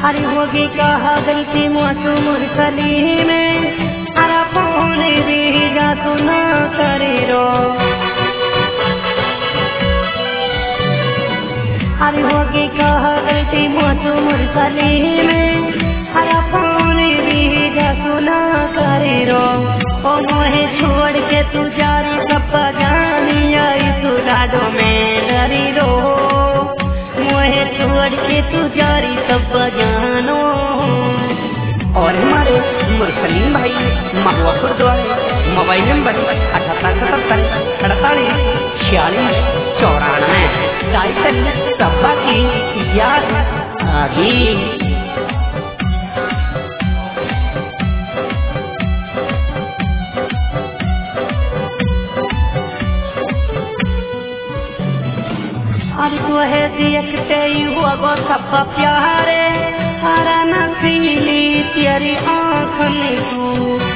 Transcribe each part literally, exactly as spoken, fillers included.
अरे होगी कहा गलती मुझसे मुरसली में अरे फोन भी जा तू ना करे रो। अरे होगी कहा गलती मुझसे मुरसली में अरे फोन भी जा तू ना करे रो। ओ मोहे छोड़ के तू जारी सब जानी आई तू लाडो में डरी रो। मोहे छोड़ के तू जारी सब जानो। और हमारे मुरसलीम भाई महुआ गुरुद्वारे मोबाइल नंबर अठहत्तर सतहत्तर अड़तालीस छियालीस चौरानवे टाइटल सब्बा की याद आगी। अरे तू है देखते ही हुआ गो सब प्यारे हरा नसीली तेरी आँख में तू।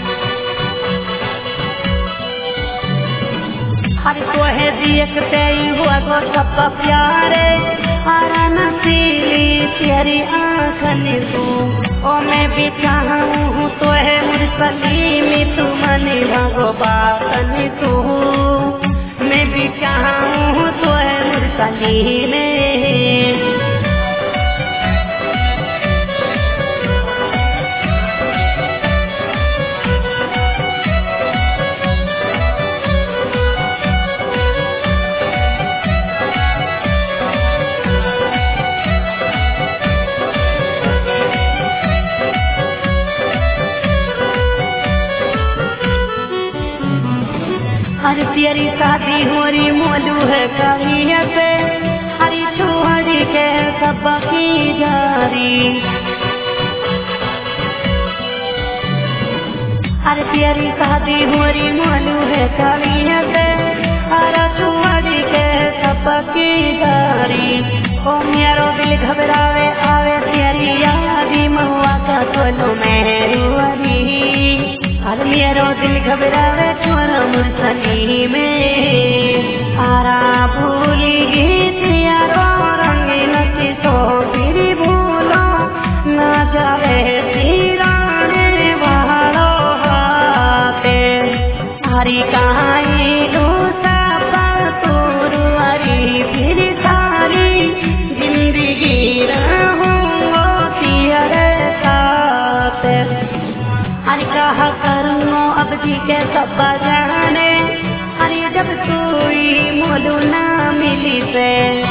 अरे तू है देखते ही हुआ गो सब प्यारे हरा नसीली तेरी आँख में तू। ओ मैं भी चाहूँ तो है मुरसली तू मने भगो बातन तू। मैं भी चाहूँ तो है मुरसली में। अरे तेरी शादी हो रही मोलू है कहीं पे हरी छोड़ी के सब की जारी। अरे तेरी शादी हो रही मोलू है कहीं पे हरा छोड़ी के सब की जारी। ओ मेरो दिल घबरावे आवे तेरी यादी महुआ का तोलो मेहरुआरी। अरे मेरो दिल घबरावे छोरा मुरसली में आरा भूली गीत यारो रंगीन की तो फिर भूलो ना जावे सिराने वालो हाथे। हरी कहानी लूटा पतुरुआरी फिर सारी जिंदगी रहूंगो तेरे साथ। अरे कहा करूँ अब जी के सब जाने अरे जब कोई मोलू ना मिली से।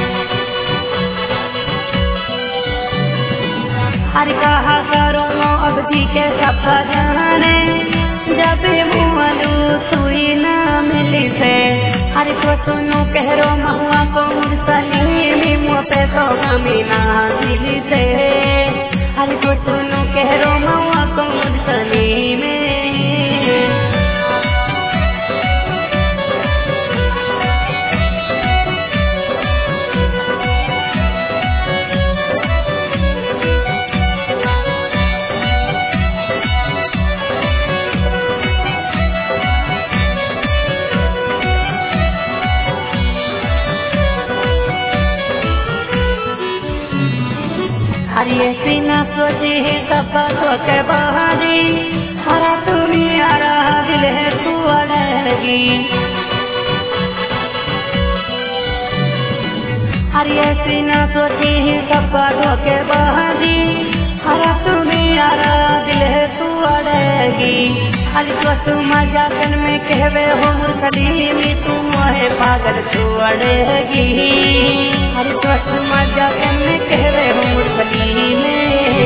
अरे कहा करूँ अब जी के सब जाने जब मोलू सुई ना मिली से। अरे तो सुनो कह रो महुआ को मुरसली मुँह पे तो गमी ना मिली से। अरे तो सुनो कह रो महुआ को मुरसली में। अरे ऐसी न सोची सब तो के बहारी हरा तुम्हें हरा दिल है तू अड़ेगी। अरे ऐसी न सोची सब तो के बहारी हरा तुम्हें हरा दिल है तू अड़ेगी। अरे तो तुम जागन में कहवे हो मुरसली में तू है पागल तू अड़ेगी। अरे तो तुम जागन में कहवे हो मुरसली में।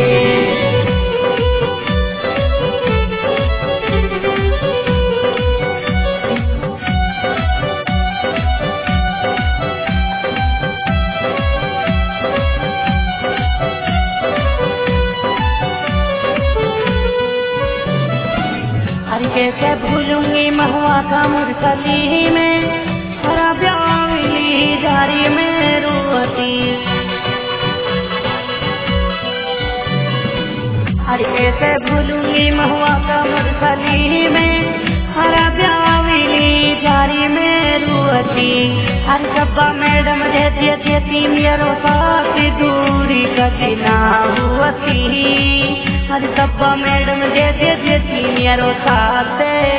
अरे कैसे भूलूंगी महुआ का मुरसली में हरा ब्यावली जारी में रोती। अरे कैसे भूलूंगी महुआ का मुरसली में हरा ब्यावली जारी में रुअती हर कब्बा मैडम दे दे देती मेरो साथ दूरी कभी ना हुअती हर कब्बा मैडम दे दे देती मेरो साथ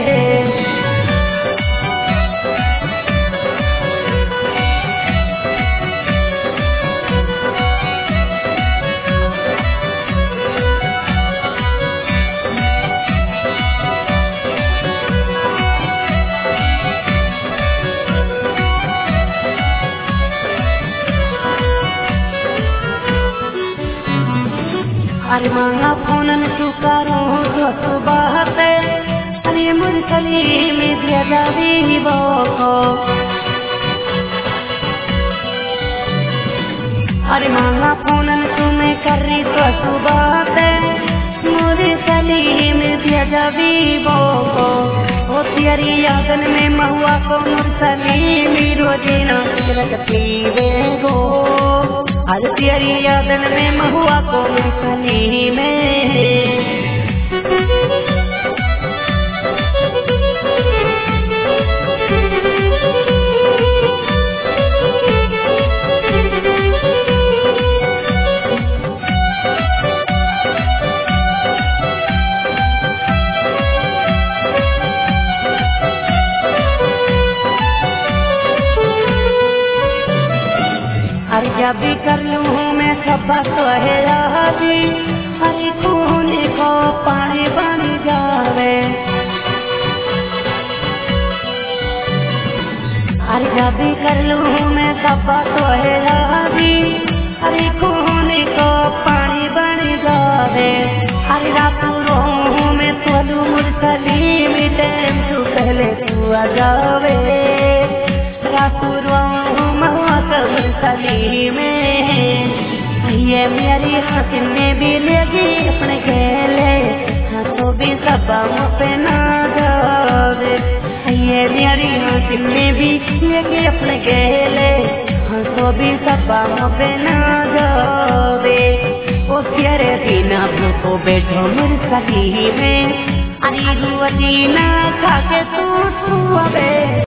अरे मांगा फोनन चुकारो तो सुबह पे अरे मुरसली में दिया जावी बोको अरे मांगा फोनन तुम्हें कर रही तो सुबह पे मुरसली में दिया जावी बोको ओ तेरी यादन में महुआ को मुरसली मेरो जीना रखती बेगो आज तेरी यादन में महुआ को मुरसली में अरे जब भी कर लूँ मैं सब तो है राजी हरी खूने को पानी बन जावे अरे जब भी कर लूँ मैं सब तो है राजी हरी खूने को पानी बन जावे हरी रात रोहूँ मैं तोलू मुरसली में टाइम तू पहले तू आ जावे रात रोहूँ महुआ का मुरसली में ये मेरी हंसी में भी लेगी अपने खेले हाथों भी सब पे ना जावे ये मेरी हंसी में भी लेगी अपने खेले हाथों भी सब पे ना जावे ओ तेरे बिना भूखो बैठो मुरसली में अरे रुअती ना खा के तू तू अबे